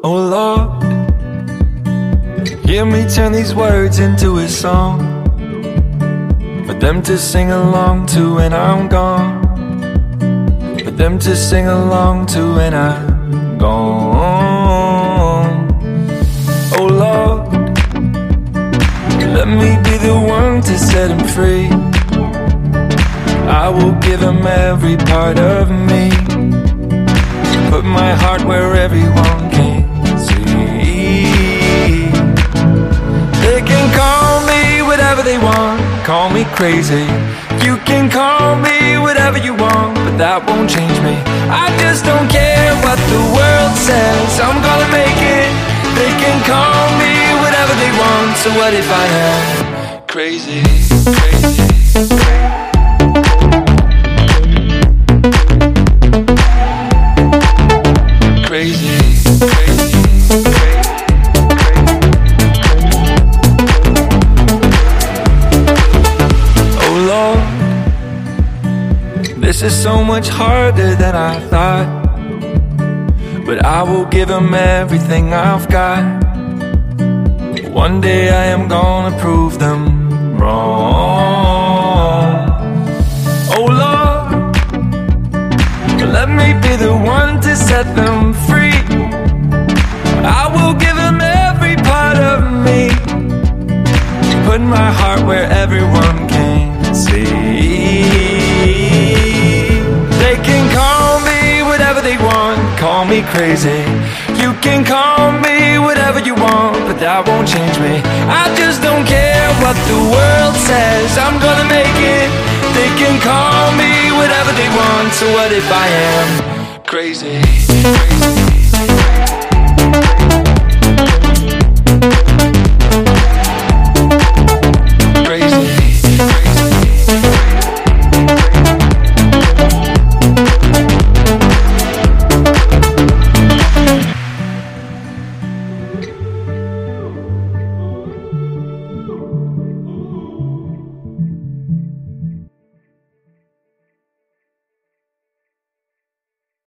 Oh Lord, hear me turn these words into a song for them to sing along to when I'm gone, for them to sing along to when I'm gone. Oh Lord, let me be the one to set him free. I will give him every part of me, put my heart where everyone can see. They can call me whatever they want, call me crazy. You can call me whatever you want, but that won't change me. I just don't care what the world says, I'm gonna make it. They can call me whatever they want, so what if I am crazy, crazy, crazy, crazy, oh Lord, this is so much harder than I thought, but I will give him everything I've got. One day I am gonna prove them wrong. Oh Lord, let me be the one to set them free. I will give him every part of me, put my heart where everyone can see. They can call me whatever they want, call me crazy. You can call me whatever you want, but that won't change me. I just don't care what the world says, I'm gonna make it. They can call me whatever they want, so what if I am crazy, crazy, crazy.